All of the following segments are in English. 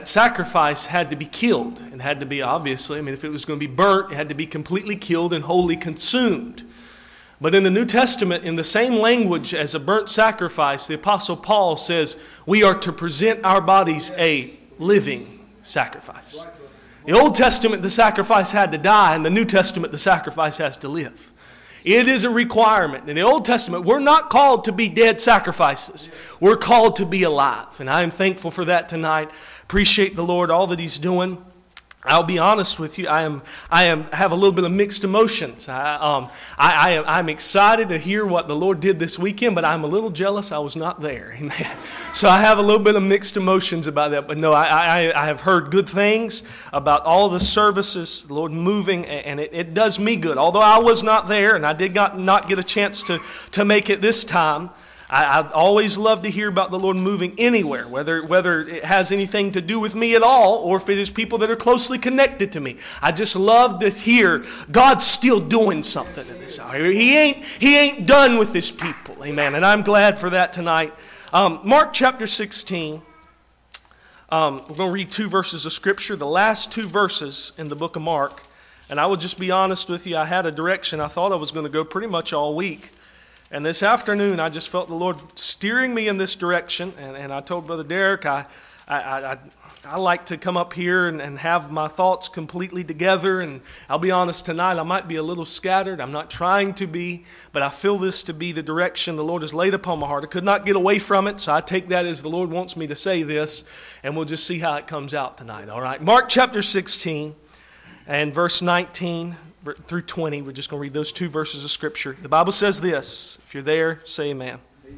Sacrifice had to be killed. It had to be, obviously, if it was going to be burnt, it had to be completely killed and wholly consumed. But in the New Testament, in the same language as a burnt sacrifice, the Apostle Paul says we are to present our bodies a living sacrifice. The Old Testament, the sacrifice had to die. In the New Testament, the sacrifice has to live. It is a requirement. In the Old Testament, we're not called to be dead sacrifices. We're called to be alive. And I am thankful for that tonight. Appreciate the Lord, all that He's doing. I'll be honest with you. I have a little bit of mixed emotions. I'm excited to hear what the Lord did this weekend, but I'm a little jealous I was not there. Amen. So I have a little bit of mixed emotions about that. But no, I have heard good things about all the services, the Lord moving, and it does me good. Although I was not there, and I did not get a chance to make it this time. I always love to hear about the Lord moving anywhere, whether it has anything to do with me at all or if it is people that are closely connected to me. I just love to hear God's still doing something in this hour. He ain't done with His people. Amen. And I'm glad for that tonight. Mark chapter 16. We're going to read 2 verses of Scripture, the last 2 verses in the book of Mark. And I will just be honest with you, I had a direction I thought I was going to go pretty much all week. And this afternoon, I just felt the Lord steering me in this direction. And I told Brother Derek, I like to come up here and have my thoughts completely together. And I'll be honest, tonight I might be a little scattered. I'm not trying to be, but I feel this to be the direction the Lord has laid upon my heart. I could not get away from it, so I take that as the Lord wants me to say this. And we'll just see how it comes out tonight, all right? Mark chapter 16 and verse 19 through 20. We're just going to read those 2 verses of Scripture. The Bible says this. If you're there, say amen.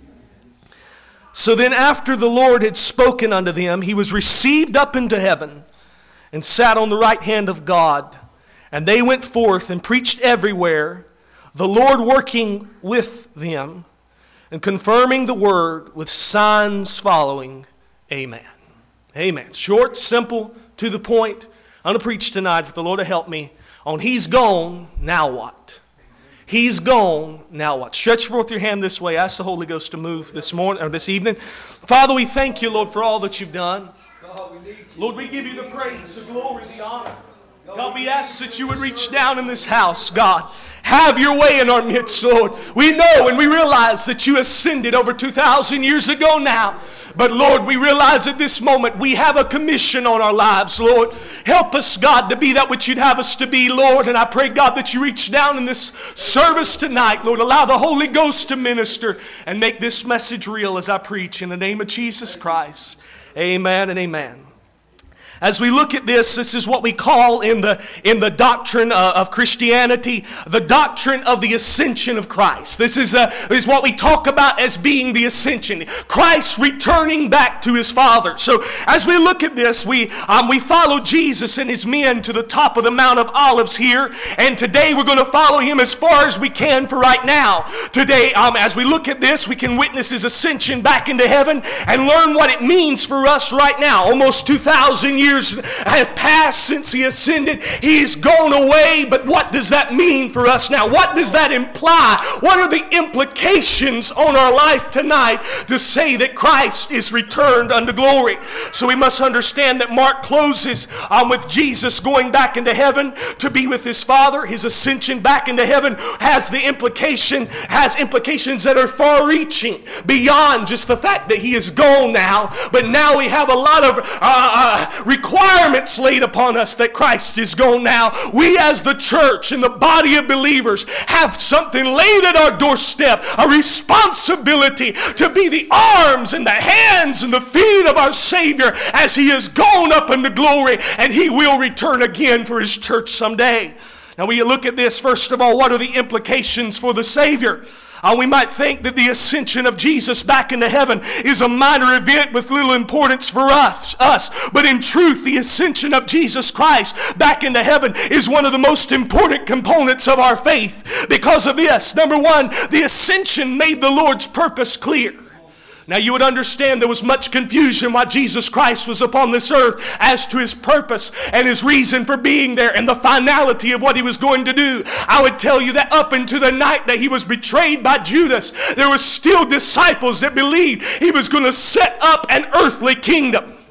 So then after the Lord had spoken unto them, He was received up into heaven and sat on the right hand of God. And they went forth and preached everywhere, the Lord working with them and confirming the word with signs following. Amen. Amen. Short, simple, to the point. I'm going to preach tonight, if the Lord will help me, on He's gone, now what? He's gone, now what? Stretch forth your hand this way. Ask the Holy Ghost to move this morning or this evening. Father, we thank You, Lord, for all that You've done. Lord, we give You the praise, the glory, the honor. God, we ask that You would reach down in this house, God. Have Your way in our midst, Lord. We know and we realize that You ascended over 2,000 years ago now. But Lord, we realize at this moment we have a commission on our lives, Lord. Help us, God, to be that which You'd have us to be, Lord. And I pray, God, that You reach down in this service tonight, Lord. Allow the Holy Ghost to minister and make this message real as I preach in the name of Jesus Christ. Amen and amen. As we look at this is what we call in the doctrine of Christianity, the doctrine of the ascension of Christ. This is what we talk about as being the ascension. Christ returning back to His Father. So as we look at this, we follow Jesus and His men to the top of the Mount of Olives here. And today we're going to follow Him as far as we can for right now. Today, as we look at this, we can witness His ascension back into heaven and learn what it means for us right now. Almost 2,000 years have passed since He ascended. He's gone away, but what does that mean for us now? What does that imply? What are the implications on our life tonight to say that Christ is returned unto glory? So we must understand that Mark closes with Jesus going back into heaven to be with His Father. His ascension back into heaven has implications that are far-reaching beyond just the fact that He is gone now. But now we have a lot of requirements laid upon us that Christ is gone now. We as the church and the body of believers have something laid at our doorstep, a responsibility to be the arms and the hands and the feet of our Savior as He is gone up into glory, and He will return again for His church someday. Now we look at this, first of all, what are the implications for the Savior? We might think that the ascension of Jesus back into heaven is a minor event with little importance for us. But in truth, the ascension of Jesus Christ back into heaven is one of the most important components of our faith. Because of this, number one, the ascension made the Lord's purpose clear. Now you would understand there was much confusion while Jesus Christ was upon this earth as to His purpose and His reason for being there and the finality of what He was going to do. I would tell you that up until the night that He was betrayed by Judas, there were still disciples that believed He was going to set up an earthly kingdom.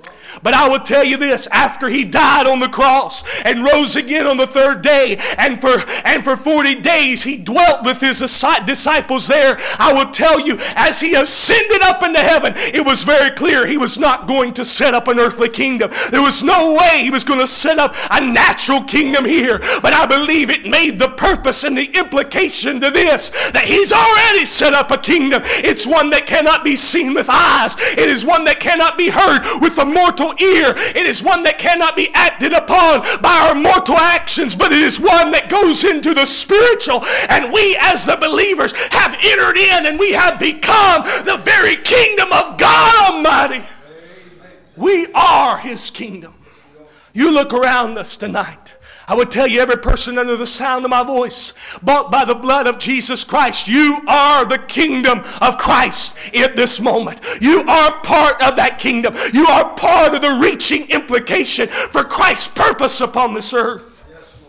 But I will tell you this, after he died on the cross and rose again on the third day, and for 40 days he dwelt with his disciples there, I will tell you, as he ascended up into heaven, it was very clear he was not going to set up an earthly kingdom. There was no way he was going to set up a natural kingdom here. But I believe it made the purpose and the implication to this, that he's already set up a kingdom. It's one that cannot be seen with eyes. It is one that cannot be heard with the mortal ear. It is one that cannot be acted upon by our mortal actions, but it is one that goes into the spiritual. And we as the believers have entered in, and we have become the very kingdom of God Almighty. We are his kingdom. You look around us tonight. I would tell you, every person under the sound of my voice, bought by the blood of Jesus Christ, you are the kingdom of Christ at this moment. You are part of that kingdom. You are part of the reaching implication for Christ's purpose upon this earth.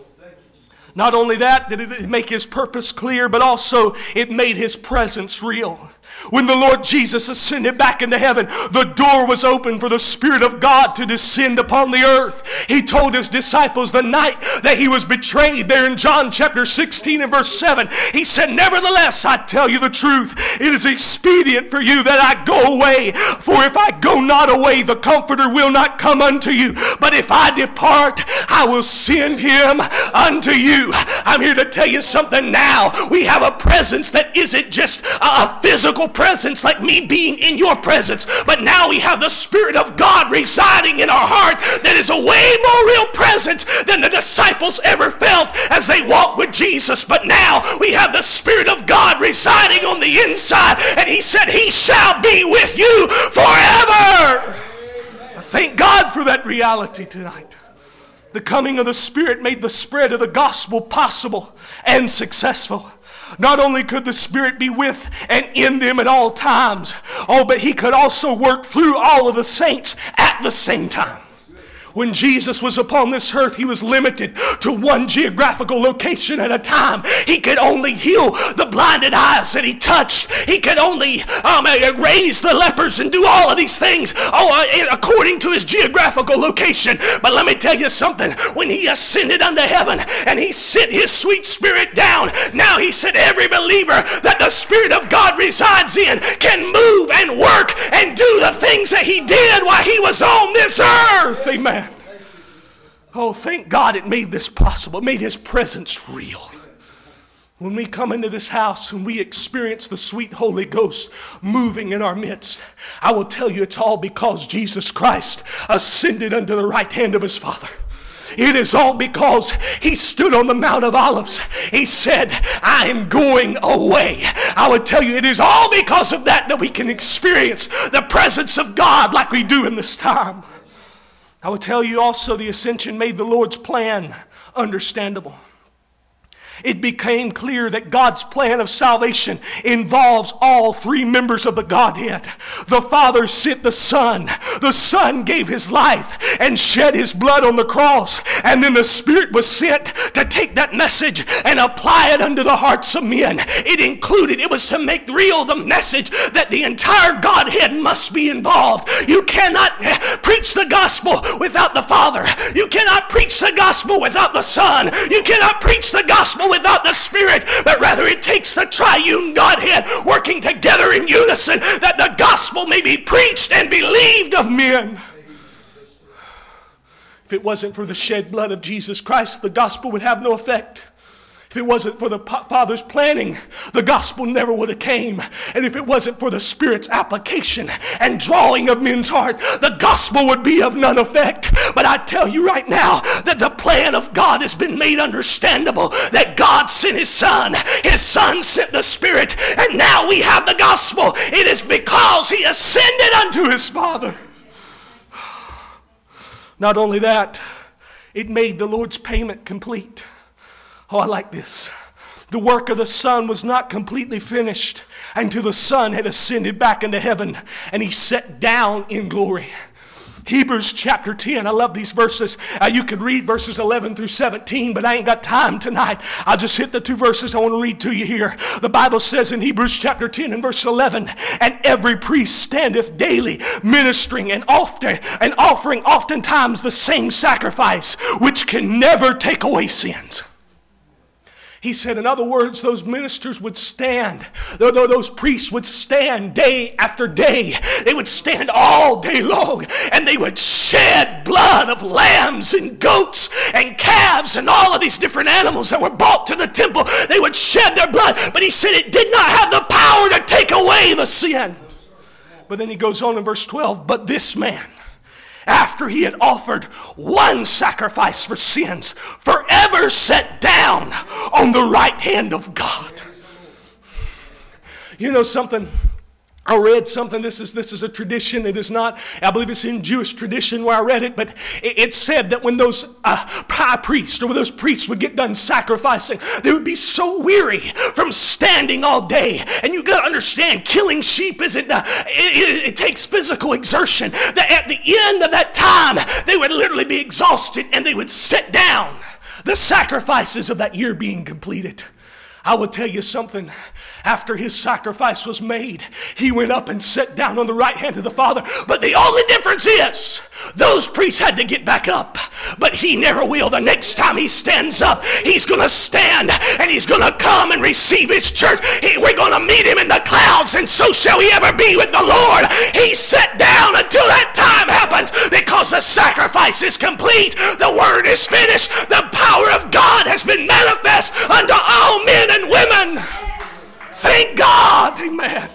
Not only that did it make his purpose clear, but also it made his presence real. When the Lord Jesus ascended back into heaven, the door was open for the Spirit of God to descend upon the earth. He told his disciples the night that he was betrayed, there in John chapter 16 and verse 7, he said, "Nevertheless, I tell you the truth, it is expedient for you that I go away. For if I go not away, the Comforter will not come unto you. But if I depart, I will send him unto you." I'm here to tell you something now. We have a presence that isn't just a physical presence like me being in your presence, but now we have the Spirit of God residing in our heart that is a way more real presence than the disciples ever felt as they walked with Jesus. But now we have the Spirit of God residing on the inside, and he said he shall be with you forever. Thank God for that reality tonight. The coming of the Spirit made the spread of the gospel possible and successful. Not only could the Spirit be with and in them at all times, but he could also work through all of the saints at the same time. When Jesus was upon this earth, he was limited to one geographical location at a time. He could only heal the blinded eyes that he touched. He could only raise the lepers and do all of these things according to his geographical location. But let me tell you something. When he ascended unto heaven and he sent his sweet Spirit down, now he said every believer that the Spirit of God resides in can move and work and do the things that he did while he was on this earth. Amen. Oh, thank God it made this possible. It made his presence real. When we come into this house and we experience the sweet Holy Ghost moving in our midst, I will tell you it's all because Jesus Christ ascended unto the right hand of his Father. It is all because he stood on the Mount of Olives. He said, "I am going away." I would tell you it is all because of that we can experience the presence of God like we do in this time. I will tell you also the ascension made the Lord's plan understandable. It became clear that God's plan of salvation involves all three members of the Godhead. The Father sent the Son. The Son gave his life and shed his blood on the cross. And then the Spirit was sent to take that message and apply it unto the hearts of men. It was to make real the message that the entire Godhead must be involved. You cannot preach the gospel without the Father. You cannot preach the gospel without the Son. You cannot preach the gospel without the Spirit, but rather it takes the triune Godhead working together in unison that the gospel may be preached and believed of men. If it wasn't for the shed blood of Jesus Christ, the gospel would have no effect. If it wasn't for the Father's planning, the gospel never would have came. And if it wasn't for the Spirit's application and drawing of men's heart, the gospel would be of none effect. But I tell you right now that the plan of God has been made understandable, that God sent his Son sent the Spirit, and now we have the gospel. It is because he ascended unto his Father. Not only that, it made the Lord's payment complete. Oh, I like this. The work of the Son was not completely finished until the Son had ascended back into heaven and he sat down in glory. Hebrews chapter 10. I love these verses. You could read verses 11 through 17, but I ain't got time tonight. I'll just hit the two verses I want to read to you here. The Bible says in Hebrews chapter 10 and verse 11, and every priest standeth daily, ministering and offering oftentimes the same sacrifice, which can never take away sins. He said, in other words, those ministers would stand, those priests would stand day after day. They would stand all day long, and they would shed blood of lambs and goats and calves and all of these different animals that were brought to the temple. They would shed their blood, but he said it did not have the power to take away the sin. But then he goes on in verse 12, but this man, after he had offered one sacrifice for sins, forever sat down on the right hand of God. You know something? I read something. This is a tradition. It is not, I believe it's in Jewish tradition where I read it, but it said that when those high priests or when those priests would get done sacrificing, they would be so weary from standing all day. And you got to understand, killing sheep isn't, it takes physical exertion. That at the end of that time, they would literally be exhausted and they would sit down. The sacrifices of that year being completed. I will tell you something. After his sacrifice was made, he went up and sat down on the right hand of the Father. But the only difference is, those priests had to get back up. But he never will. The next time he stands up, he's going to stand and he's going to come and receive his church. We're going to meet him in the clouds, and so shall we ever be with the Lord. He sat down until that time happens, because the sacrifice is complete. The word is finished. The power of God has been manifest unto all men and women. Thank God. Amen.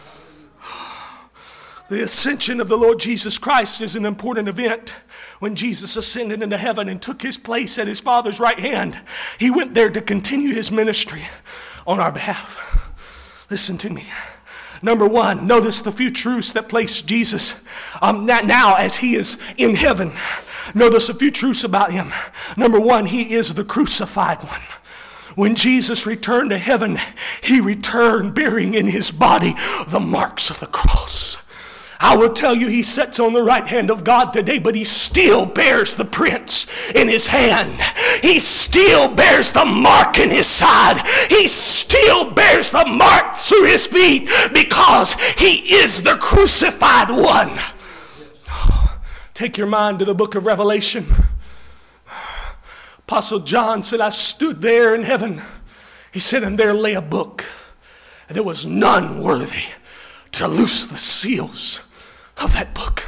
The ascension of the Lord Jesus Christ is an important event. When Jesus ascended into heaven and took his place at his Father's right hand, he went there to continue his ministry on our behalf. Listen to me. Number one, notice the few truths that place Jesus now as he is in heaven. Notice a few truths about him. Number one, he is the crucified one. When Jesus returned to heaven, he returned bearing in his body the marks of the cross. I will tell you, he sits on the right hand of God today, but he still bears the prints in his hand. He still bears the mark in his side. He still bears the mark through his feet, because he is the crucified one. Take your mind to the book of Revelation. Apostle John said, I stood there in heaven. He said, and there lay a book, and there was none worthy to loose the seals of that book.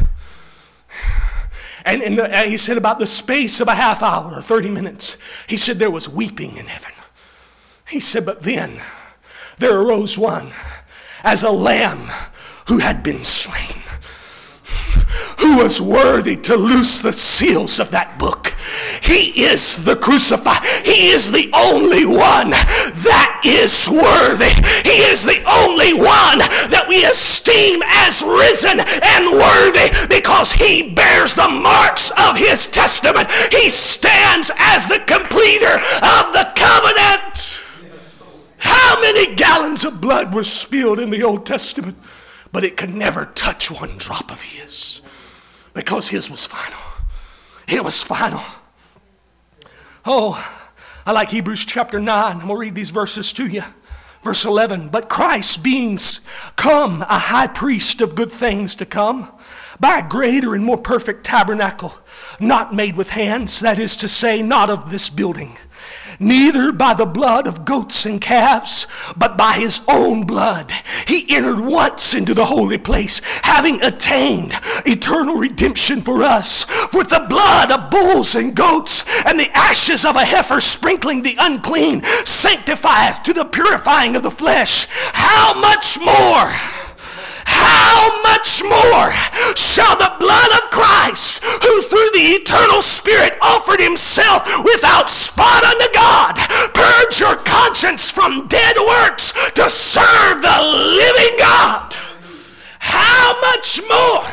And he said, about the space of a half hour or 30 minutes, he said there was weeping in heaven. He said, but then there arose one as a lamb who had been slain, who was worthy to loose the seals of that book. He is the crucified. He is the only one that is worthy. He is the only one that we esteem as risen and worthy, because he bears the marks of his testament. He stands as the completer of the covenant. How many gallons of blood were spilled in the Old Testament? But it could never touch one drop of his, because his was final. It was final. Oh, I like Hebrews chapter 9. I'm going to read these verses to you. Verse 11, but Christ being come a high priest of good things to come, by a greater and more perfect tabernacle, not made with hands, that is to say, not of this building, neither by the blood of goats and calves, but by his own blood. He entered once into the holy place, having attained eternal redemption for us, with the blood of bulls and goats, and the ashes of a heifer sprinkling the unclean, sanctifieth to the purifying of the flesh. How much more? How much more shall the blood of Christ, who through the eternal Spirit offered himself without spot unto God, purge your conscience from dead works to serve the living God? How much more?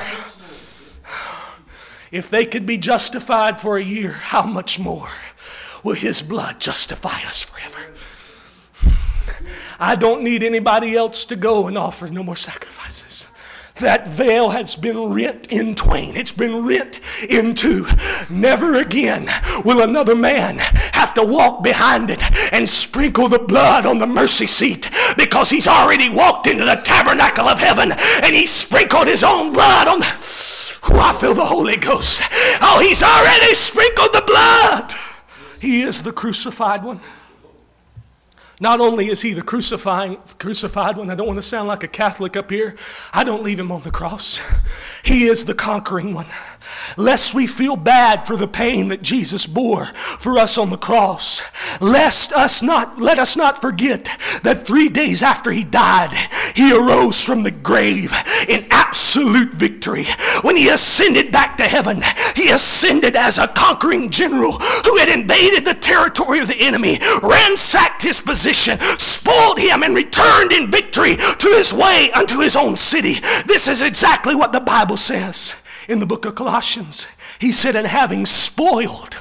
If they could be justified for a year, how much more will his blood justify us forever? I don't need anybody else to go and offer no more sacrifices. That veil has been rent in twain. It's been rent in two. Never again will another man have to walk behind it and sprinkle the blood on the mercy seat, because he's already walked into the tabernacle of heaven and he sprinkled his own blood on the... Oh, I feel the Holy Ghost. Oh, he's already sprinkled the blood. He is the crucified one. Not only is he the crucified one, I don't want to sound like a Catholic up here. I don't leave him on the cross. He is the conquering one. Lest we feel bad for the pain that Jesus bore for us on the cross. Let us not forget that 3 days after he died, he arose from the grave in absolute victory. When he ascended back to heaven, he ascended as a conquering general who had invaded the territory of the enemy, ransacked his position, spoiled him, and returned in victory to his way unto his own city. This is exactly what the Bible says in the book of Colossians. He said, and having spoiled,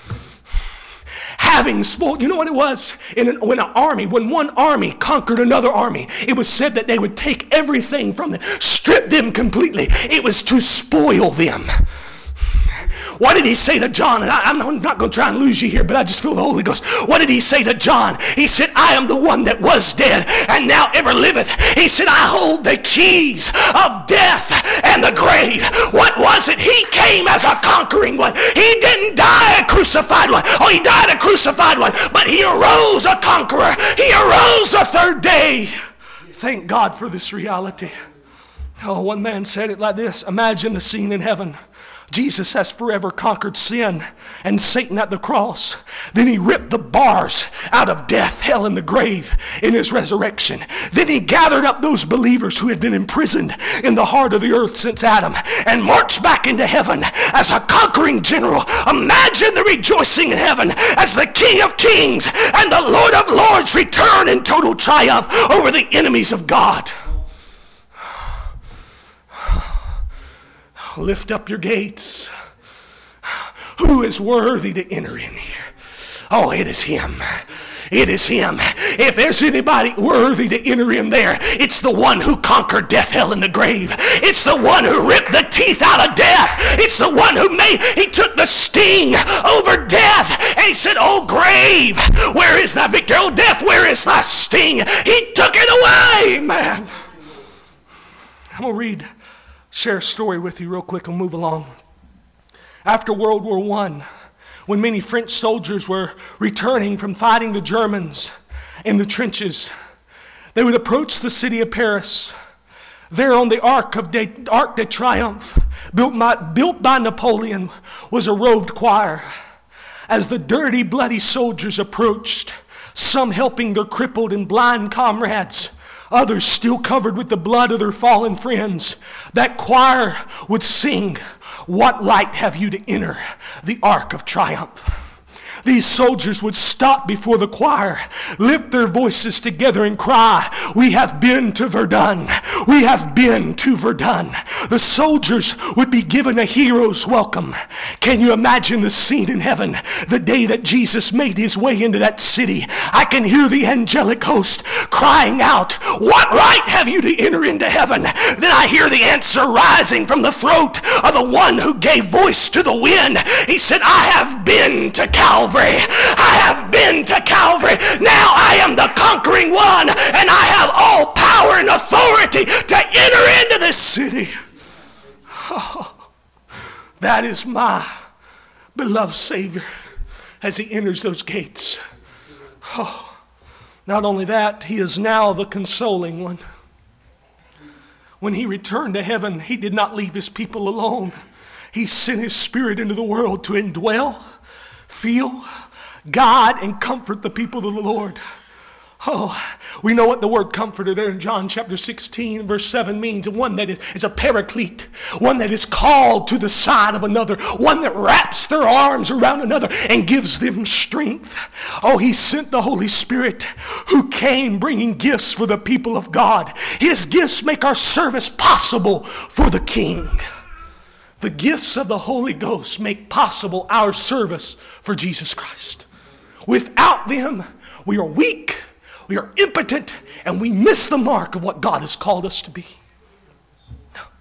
you know what it was? When one army conquered another army, it was said that they would take everything from them, strip them completely. It was to spoil them. What did he say to John? And I'm not going to try and lose you here, but I just feel the Holy Ghost. What did he say to John? He said, I am the one that was dead and now ever liveth. He said, I hold the keys of death and the grave. What was it? He came as a conquering one. He didn't die a crucified one. Oh, he died a crucified one, but he arose a conqueror. He arose the third day. Thank God for this reality. Oh, one man said it like this. Imagine the scene in heaven. Jesus has forever conquered sin and Satan at the cross. Then he ripped the bars out of death, hell, and the grave in his resurrection. Then he gathered up those believers who had been imprisoned in the heart of the earth since Adam and marched back into heaven as a conquering general. Imagine the rejoicing in heaven as the King of Kings and the Lord of Lords return in total triumph over the enemies of God. Lift up your gates. Who is worthy to enter in here? Oh, it is him. It is him. If there's anybody worthy to enter in there, it's the one who conquered death, hell, and the grave. It's the one who ripped the teeth out of death. It's the one who he took the sting over death. And he said, oh, grave, where is thy victory? Oh, death, where is thy sting? He took it away, man. I'm going to share a story with you real quick and move along. After World War I, when many French soldiers were returning from fighting the Germans in the trenches, they would approach the city of Paris. There on the Arc de Triomphe, built by Napoleon, was a robed choir. As the dirty, bloody soldiers approached, some helping their crippled and blind comrades, others still covered with the blood of their fallen friends, that choir would sing, what light have you to enter the Ark of Triumph? These soldiers would stop before the choir, lift their voices together and cry, we have been to Verdun. We have been to Verdun. The soldiers would be given a hero's welcome. Can you imagine the scene in heaven the day that Jesus made his way into that city? I can hear the angelic host crying out, what right have you to enter into heaven? Then I hear the answer rising from the throat of the one who gave voice to the wind. He said, I have been to Calvary. I have been to Calvary. Now I am the conquering one, and I have all power and authority to enter into this city. Oh, that is my beloved Savior as he enters those gates. Oh, not only that, he is now the consoling one. When he returned to heaven, he did not leave his people alone. He sent his Spirit into the world to indwell, feel, guide, and comfort the people of the Lord. Oh, we know what the word comforter there in John chapter 16 verse 7 means. One that is a paraclete. One that is called to the side of another. One that wraps their arms around another and gives them strength. Oh, he sent the Holy Spirit who came bringing gifts for the people of God. His gifts make our service possible for the King. The gifts of the Holy Ghost make possible our service for Jesus Christ. Without them, we are weak, we are impotent, and we miss the mark of what God has called us to be.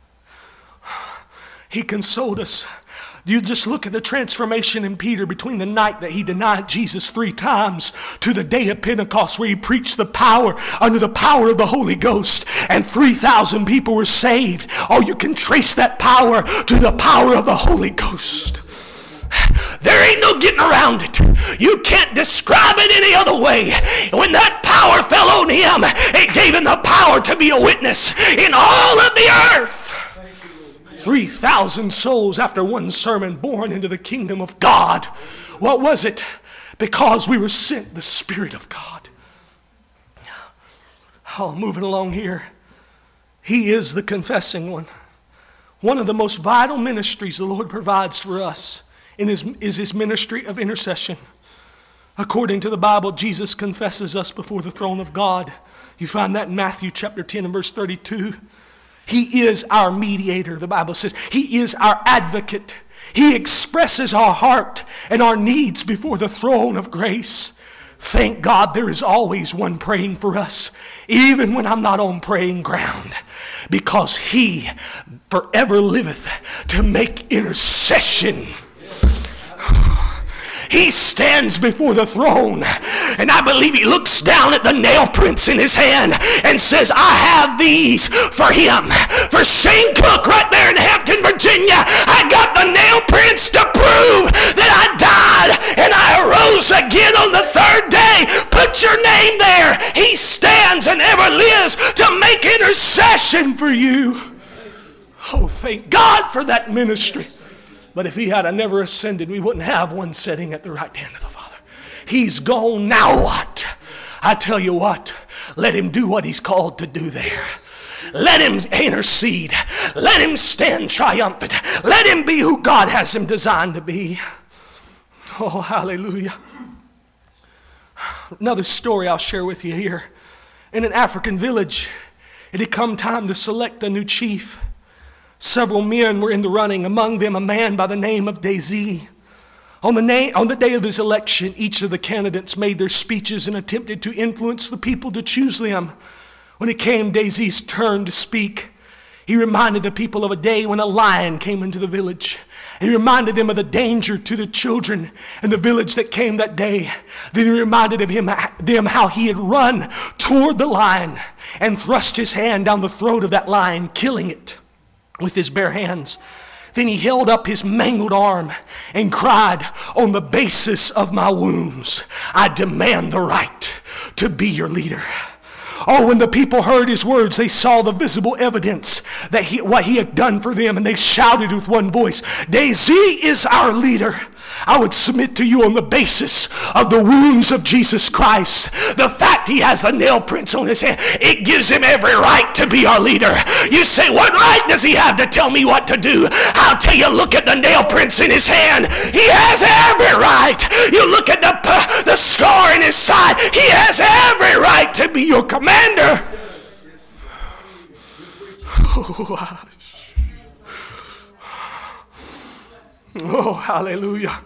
He consoled us. You just look at the transformation in Peter between the night that he denied Jesus 3 times to the day of Pentecost, where he preached the power, under the power of the Holy Ghost, and 3,000 people were saved. Oh, you can trace that power to the power of the Holy Ghost. There ain't no getting around it. You can't describe it any other way. When that power fell on him, it gave him the power to be a witness in all of the earth. 3,000 souls after one sermon born into the kingdom of God. What was it? Because we were sent the Spirit of God. Oh, moving along here. He is the confessing one. One of the most vital ministries the Lord provides for us is his ministry of intercession. According to the Bible, Jesus confesses us before the throne of God. You find that in Matthew chapter 10 and verse 32. He is our mediator, the Bible says. He is our advocate. He expresses our heart and our needs before the throne of grace. Thank God there is always one praying for us, even when I'm not on praying ground, because he forever liveth to make intercession. He stands before the throne, and I believe he looks down at the nail prints in his hand and says, I have these for him. For Shane Cook right there in Hampton, Virginia, I got the nail prints to prove that I died and I arose again on the 3rd day. Put your name there. He stands and ever lives to make intercession for you. Oh, thank God for that ministry. But if he had never ascended, we wouldn't have one sitting at the right hand of the Father. He's gone, now what? I tell you what, let him do what he's called to do there. Let him intercede. Let him stand triumphant. Let him be who God has him designed to be. Oh, hallelujah. Another story I'll share with you here. In an African village, it had come time to select a new chief. Several men were in the running, among them a man by the name of Daisy. On the day of his election, each of the candidates made their speeches and attempted to influence the people to choose them. When it came Daisy's turn to speak, he reminded the people of a day when a lion came into the village. He reminded them of the danger to the children in the village that came that day. Then he reminded them how he had run toward the lion and thrust his hand down the throat of that lion, killing it with his bare hands. Then he held up his mangled arm and cried, on the basis of my wounds, I demand the right to be your leader. Oh, when the people heard his words, they saw the visible evidence that what he had done for them, and they shouted with one voice, Daisy is our leader. I would submit to you on the basis of the wounds of Jesus Christ, the fact he has the nail prints on his hand, it gives him every right to be our leader. You say, what right does he have to tell me what to do? I'll tell you, look at the nail prints in his hand. He has every right. You look at the scar in his side. He has every right to be your commander. Oh, hallelujah.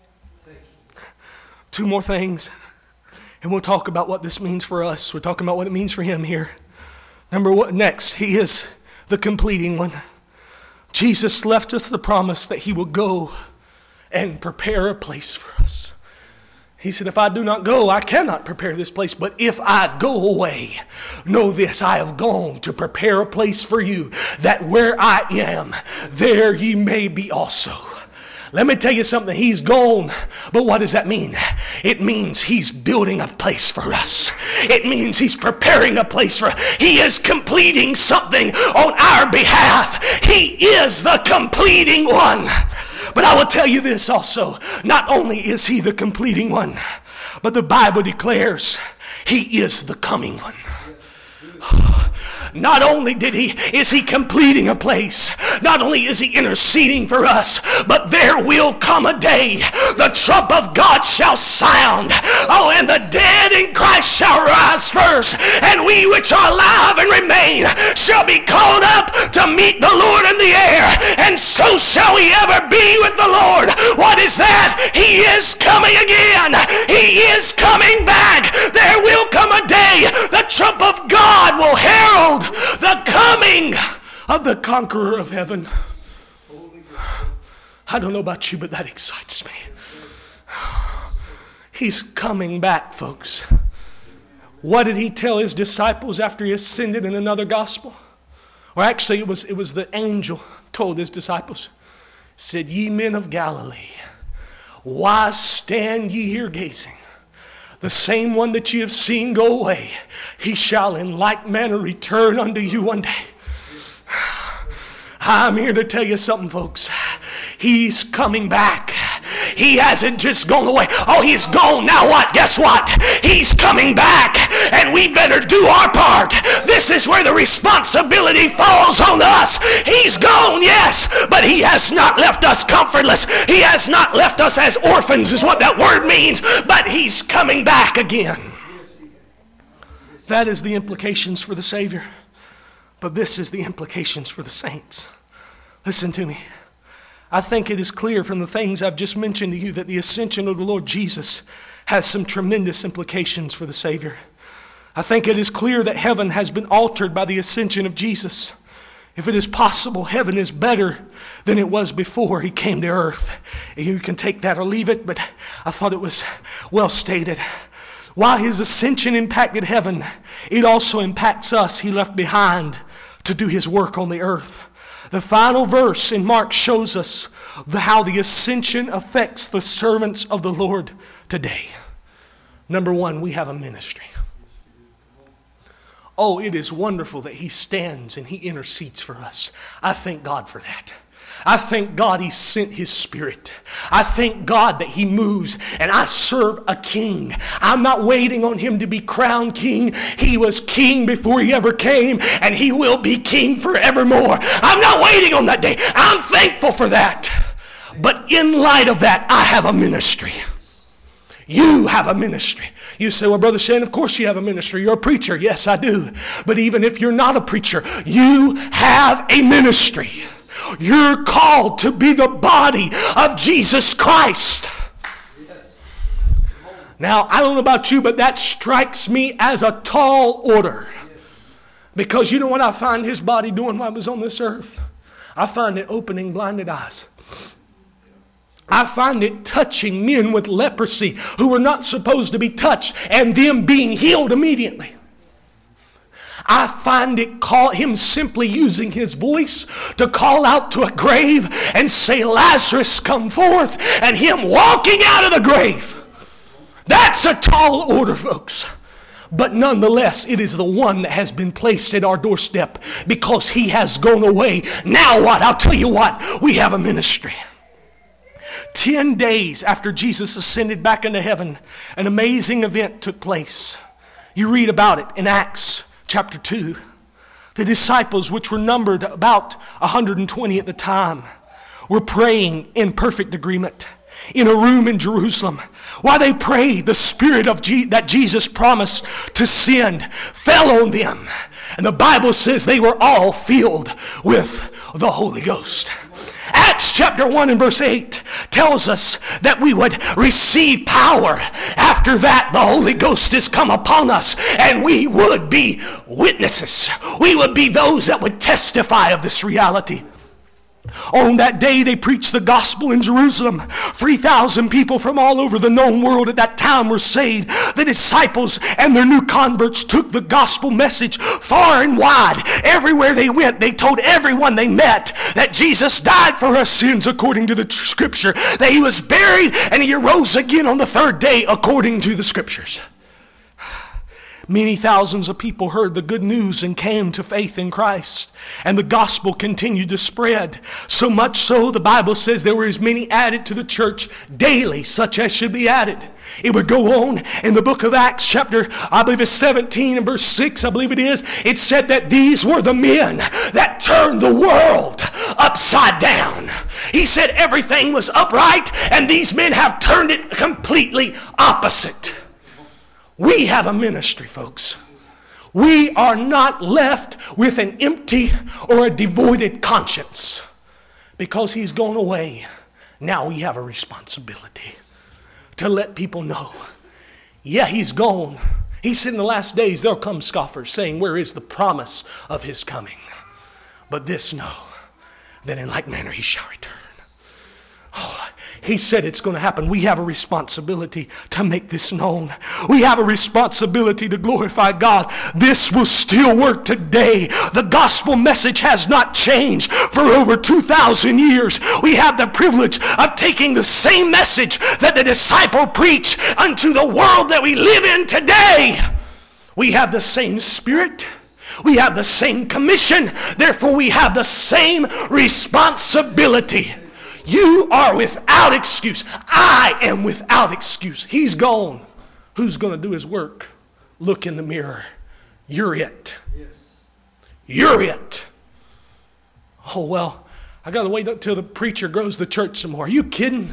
2 more things, and we'll talk about what this means for us. We're talking about what it means for him here. Next, he is the completing one. Jesus left us the promise that he will go and prepare a place for us. He said, if I do not go, I cannot prepare this place. But if I go away, know this, I have gone to prepare a place for you, that where I am, there ye may be also. Let me tell you something. He's gone. But what does that mean? It means he's building a place for us. It means he's preparing a place for us. He is completing something on our behalf. He is the completing one. But I will tell you this also. Not only is he the completing one, but the Bible declares he is the coming one. Not only is he completing a place, not only is he interceding for us, but there will come a day the trump of God shall sound. Oh, and the dead in Christ shall rise first, and we which are alive and remain shall be called up to meet the Lord in the air, and so shall we ever be with the Lord. What is that? He is coming again. He is coming back. There will come a day the trump of God will herald the coming of the conqueror of heaven. I don't know about you, but that excites me. He's coming back, folks. What did he tell his disciples after he ascended in another gospel? Or actually, it was the angel told his disciples, said, "Ye men of Galilee, why stand ye here gazing? The same one that ye have seen go away, he shall in like manner return unto you one day." I'm here to tell you something, folks. He's coming back. He hasn't just gone away. Oh, he's gone. Now what? Guess what? He's coming back, and we better do our part. This is where the responsibility falls on us. He's gone, yes, but he has not left us comfortless. He has not left us as orphans, is what that word means, but he's coming back again. That is the implications for the Savior, but this is the implications for the saints. Listen to me. I think it is clear from the things I've just mentioned to you that the ascension of the Lord Jesus has some tremendous implications for the Savior. I think it is clear that heaven has been altered by the ascension of Jesus. If it is possible, heaven is better than it was before he came to earth. You can take that or leave it, but I thought it was well stated. While his ascension impacted heaven, it also impacts us he left behind to do his work on the earth. The final verse in Mark shows us how the ascension affects the servants of the Lord today. Number one, we have a ministry. Oh, it is wonderful that he stands and he intercedes for us. I thank God for that. I thank God he sent his Spirit. I thank God that he moves, and I serve a king. I'm not waiting on him to be crowned king. He was king before he ever came, and he will be king forevermore. I'm not waiting on that day. I'm thankful for that. But in light of that, I have a ministry. You have a ministry. You say, "Well, Brother Shane, of course you have a ministry. You're a preacher." Yes, I do. But even if you're not a preacher, you have a ministry. You're called to be the body of Jesus Christ. Now, I don't know about you, but that strikes me as a tall order. Because you know what I find his body doing while I was on this earth? I find it opening blinded eyes. I find it touching men with leprosy who were not supposed to be touched, and them being healed immediately. I find it him simply using his voice to call out to a grave and say, "Lazarus, come forth," and him walking out of the grave. That's a tall order, folks. But nonetheless, it is the one that has been placed at our doorstep because he has gone away. Now what? I'll tell you what. We have a ministry. 10 days after Jesus ascended back into heaven, an amazing event took place. You read about it in Acts chapter 2. The disciples, which were numbered about 120 at the time, were praying in perfect agreement in a room in Jerusalem. While they prayed, the Spirit that Jesus promised to send fell on them. And the Bible says they were all filled with the Holy Ghost. Acts chapter 1 and verse 8 tells us that we would receive power. After that, the Holy Ghost has come upon us, and we would be witnesses. We would be those that would testify of this reality. On that day, they preached the gospel in Jerusalem. 3,000 people from all over the known world at that time were saved. The disciples and their new converts took the gospel message far and wide. Everywhere they went, they told everyone they met that Jesus died for our sins according to the scripture, that he was buried and he arose again on the third day according to the scriptures. Many thousands of people heard the good news and came to faith in Christ. And the gospel continued to spread. So much so, the Bible says there were as many added to the church daily, such as should be added. It would go on in the book of Acts chapter, I believe it's 17 and verse 6, I believe it is. It said that these were the men that turned the world upside down. He said everything was upright, and these men have turned it completely opposite. We have a ministry, folks. We are not left with an empty or a devoided conscience because he's gone away. Now we have a responsibility to let people know, yeah, he's gone. He said in the last days there'll come scoffers saying, where is the promise of his coming? But this know, that in like manner he shall return. He said it's going to happen. We have a responsibility to make this known. We have a responsibility to glorify God. This will still work today. The gospel message has not changed for over 2,000 years. We have the privilege of taking the same message that the disciple preached unto the world that we live in today. We have the same Spirit. We have the same commission. Therefore, we have the same responsibility. You are without excuse. I am without excuse. He's gone. Who's going to do his work? Look in the mirror. You're it. You're it. Oh, well, I got to wait until the preacher grows the church some more. Are you kidding?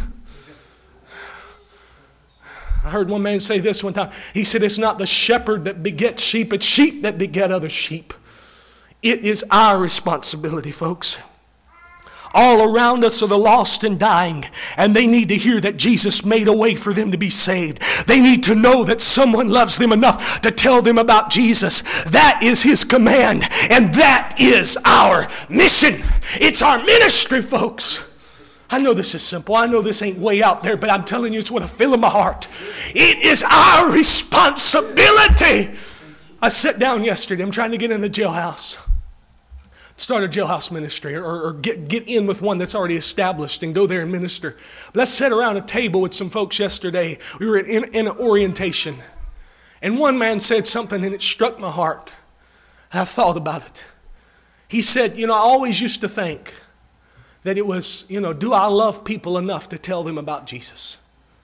I heard one man say this one time. He said, it's not the shepherd that begets sheep. It's sheep that beget other sheep. It is our responsibility, folks. All around us are the lost and dying, and they need to hear that Jesus made a way for them to be saved. They need to know that someone loves them enough to tell them about Jesus. That is his command, and that is our mission. It's our ministry, folks. I know this is simple. I know this ain't way out there, but I'm telling you, it's what I feel in my heart. It is our responsibility. I sat down yesterday. I'm trying to get in the jailhouse. Start a jailhouse ministry or get in with one that's already established and go there and minister. But I sat around a table with some folks yesterday. We were in an orientation. And one man said something and it struck my heart. I've thought about it. He said, I always used to think that it was, do I love people enough to tell them about Jesus?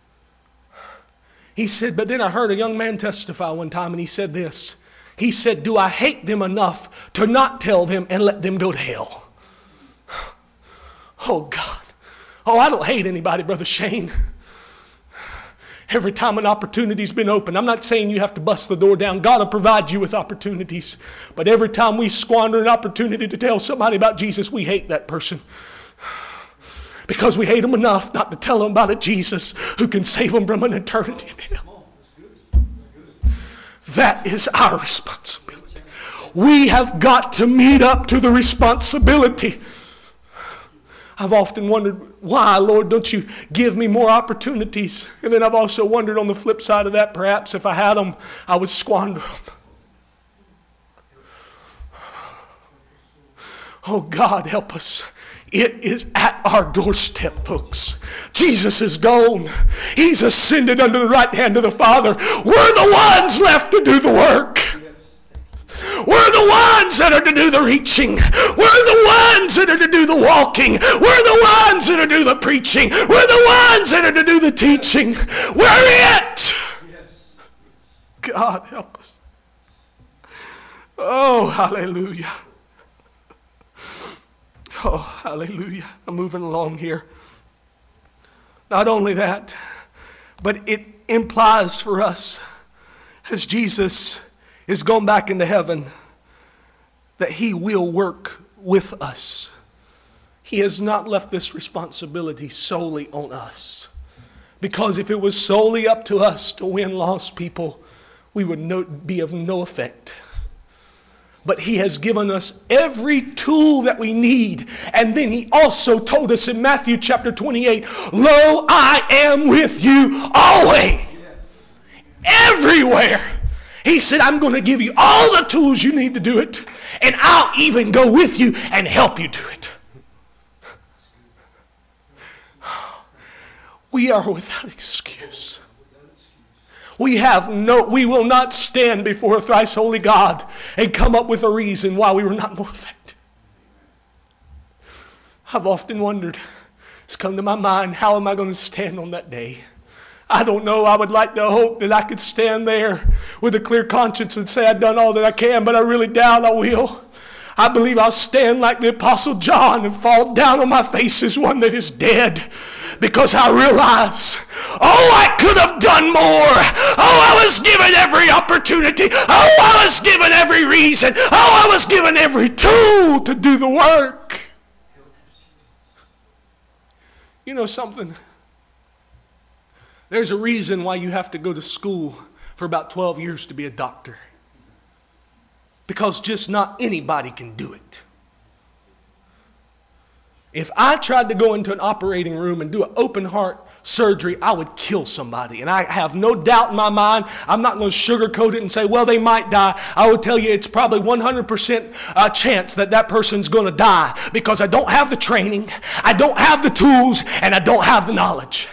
He said, but then I heard a young man testify one time and he said this. He said, do I hate them enough to not tell them and let them go to hell? Oh, God. Oh, I don't hate anybody, Brother Shane. Every time an opportunity's been open, I'm not saying you have to bust the door down. God will provide you with opportunities. But every time we squander an opportunity to tell somebody about Jesus, we hate that person. Because we hate them enough not to tell them about a Jesus who can save them from an eternity in hell. That is our responsibility. We have got to meet up to the responsibility. I've often wondered, why, Lord, don't you give me more opportunities? And then I've also wondered on the flip side of that, perhaps if I had them, I would squander them. Oh, God, help us. It is at our doorstep, folks. Jesus is gone. He's ascended unto the right hand of the Father. We're the ones left to do the work. We're the ones that are to do the reaching. We're the ones that are to do the walking. We're the ones that are to do the preaching. We're the ones that are to do the teaching. We're it. God, help us. Oh, hallelujah. Oh, hallelujah. I'm moving along here. Not only that, but it implies for us, as Jesus is going back into heaven, that he will work with us. He has not left this responsibility solely on us. Because if it was solely up to us to win lost people, we would be of no effect. But he has given us every tool that we need. And then he also told us in Matthew chapter 28, lo, I am with you always. Everywhere. He said, I'm going to give you all the tools you need to do it. And I'll even go with you and help you do it. We are without excuse. We will not stand before a thrice holy God and come up with a reason why we were not more effective. I've often wondered, it's come to my mind, how am I going to stand on that day? I don't know. I would like to hope that I could stand there with a clear conscience and say I've done all that I can, but I really doubt I will. I believe I'll stand like the Apostle John and fall down on my face as one that is dead. Because I realize, I could have done more. I was given every opportunity. I was given every reason. I was given every tool to do the work. You know something? There's a reason why you have to go to school for about 12 years to be a doctor. Because just not anybody can do it. If I tried to go into an operating room and do an open heart surgery, I would kill somebody. And I have no doubt in my mind, I'm not going to sugarcoat it and say, well, they might die. I would tell you it's probably 100% chance that that person's going to die because I don't have the training, I don't have the tools, and I don't have the knowledge.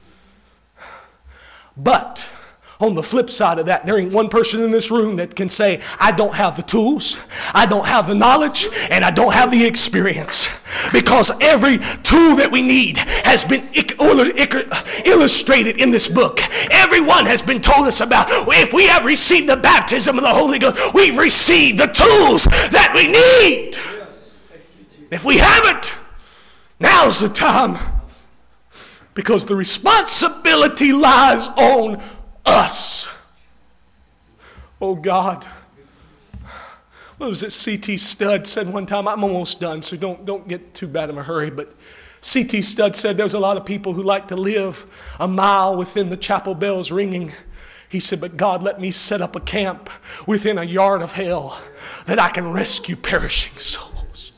But on the flip side of that, there ain't one person in this room that can say, I don't have the tools, I don't have the knowledge, and I don't have the experience. Because every tool that we need has been illustrated in this book. Everyone has been told us about. If we have received the baptism of the Holy Ghost, we've received the tools that we need. If we haven't, now's the time. Because the responsibility lies on us. Oh God. What was it C.T. Studd said one time? I'm almost done, so don't get too bad in a hurry. But C.T. Studd said there's a lot of people who like to live a mile within the chapel bells ringing. He said, but God, let me set up a camp within a yard of hell that I can rescue perishing souls.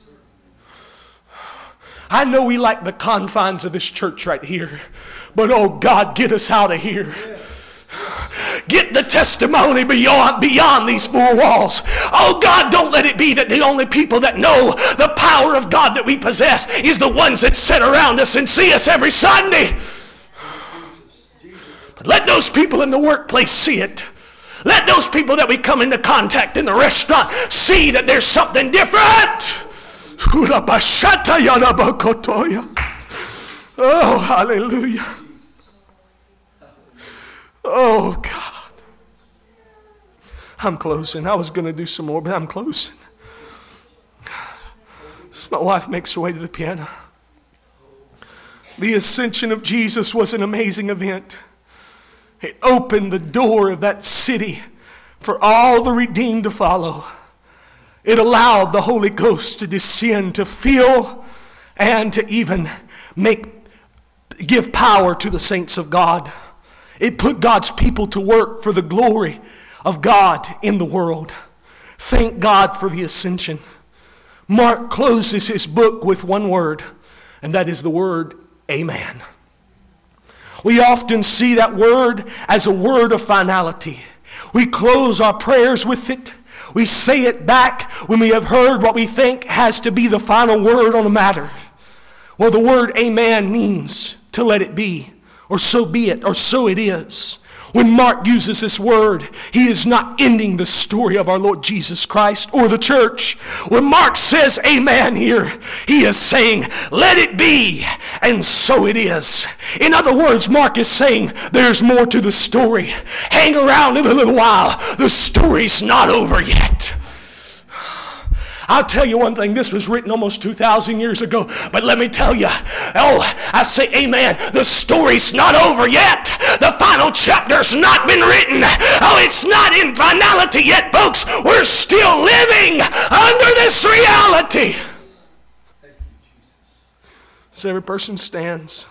I know we like the confines of this church right here, but oh God, get us out of here. Get the testimony beyond these four walls. Oh God, don't let it be that the only people that know the power of God that we possess is the ones that sit around us and see us every Sunday. But let those people in the workplace see it. Let those people that we come into contact in the restaurant see that there's something different. Oh, hallelujah. Oh, God. I'm closing. I was going to do some more, but I'm closing. So my wife makes her way to the piano. The ascension of Jesus was an amazing event. It opened the door of that city for all the redeemed to follow. It allowed the Holy Ghost to descend, to fill, and to even give power to the saints of God. It put God's people to work for the glory of God in the world. Thank God for the ascension. Mark closes his book with one word, and that is the word amen. We often see that word as a word of finality. We close our prayers with it. We say it back when we have heard what we think has to be the final word on a matter. Well, the word amen means to let it be, or so be it, or so it is. When Mark uses this word, he is not ending the story of our Lord Jesus Christ or the church. When Mark says amen here, he is saying, let it be, and so it is. In other words, Mark is saying, there's more to the story. Hang around in a little while. The story's not over yet. I'll tell you one thing, this was written almost 2,000 years ago, but let me tell you, I say amen, the story's not over yet. The final chapter's not been written. Oh, it's not in finality yet, folks. We're still living under this reality. So every person stands.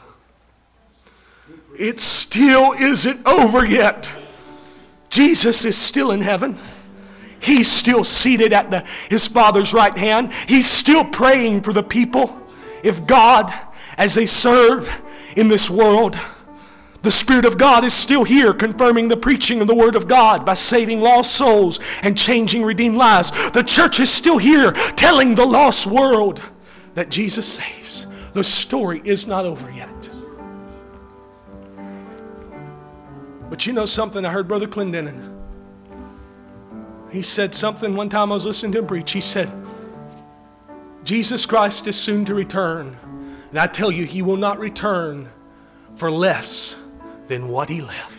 It still isn't over yet. Jesus is still in heaven. He's still seated at his Father's right hand. He's still praying for the people. If God, as they serve in this world, the Spirit of God is still here confirming the preaching of the Word of God by saving lost souls and changing redeemed lives. The church is still here telling the lost world that Jesus saves. The story is not over yet. But you know something? I heard Brother Clendenin. He said something one time I was listening to him preach. He said, Jesus Christ is soon to return. And I tell you, He will not return for less than what He left.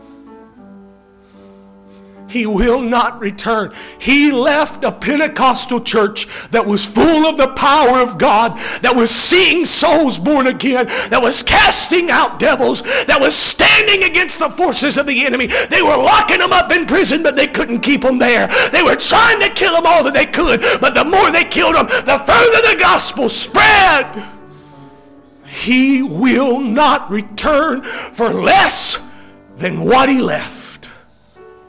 He will not return. He left a Pentecostal church that was full of the power of God, that was seeing souls born again, that was casting out devils, that was standing against the forces of the enemy. They were locking them up in prison, but they couldn't keep them there. They were trying to kill them all that they could, but the more they killed them, the further the gospel spread. He will not return for less than what He left.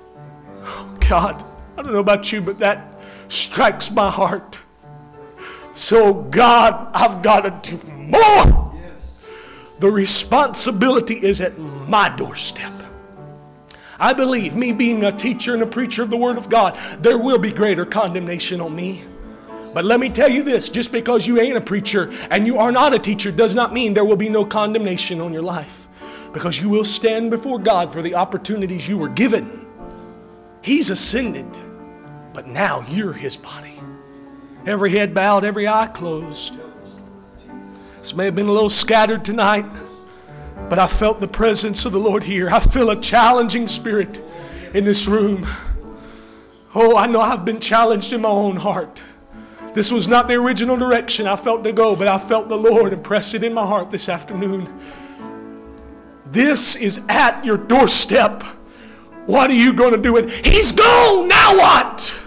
God, I don't know about you, but that strikes my heart. So God, I've got to do more. The responsibility is at my doorstep. I believe, me being a teacher and a preacher of the Word of God, there will be greater condemnation on me. But let me tell you this, just because you ain't a preacher and you are not a teacher does not mean there will be no condemnation on your life. Because you will stand before God for the opportunities you were given. He's ascended, but now you're His body. Every head bowed, every eye closed. This may have been a little scattered tonight, but I felt the presence of the Lord here. I feel a challenging spirit in this room. Oh, I know I've been challenged in my own heart. This was not the original direction I felt to go, but I felt the Lord impress it in my heart this afternoon. This is at your doorstep. What are you going to do with it? He's gone. Now what?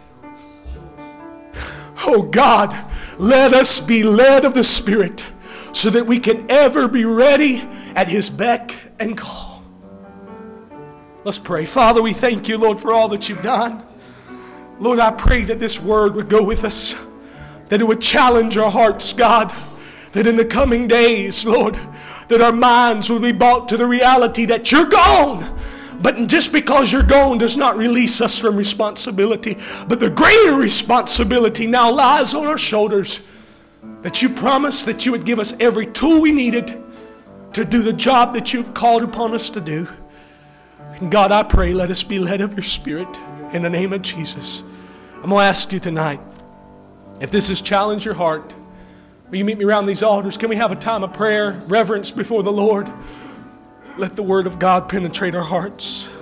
Oh God, let us be led of the Spirit so that we can ever be ready at His beck and call. Let's pray. Father, we thank you, Lord, for all that you've done. Lord, I pray that this word would go with us, that it would challenge our hearts, God, that in the coming days, Lord, that our minds would be brought to the reality that you're gone. But just because you're gone does not release us from responsibility. But the greater responsibility now lies on our shoulders, that you promised that you would give us every tool we needed to do the job that you've called upon us to do. And God, I pray, let us be led of your Spirit in the name of Jesus. I'm going to ask you tonight, if this has challenged your heart, will you meet me around these altars? Can we have a time of prayer, reverence before the Lord? Let the Word of God penetrate our hearts.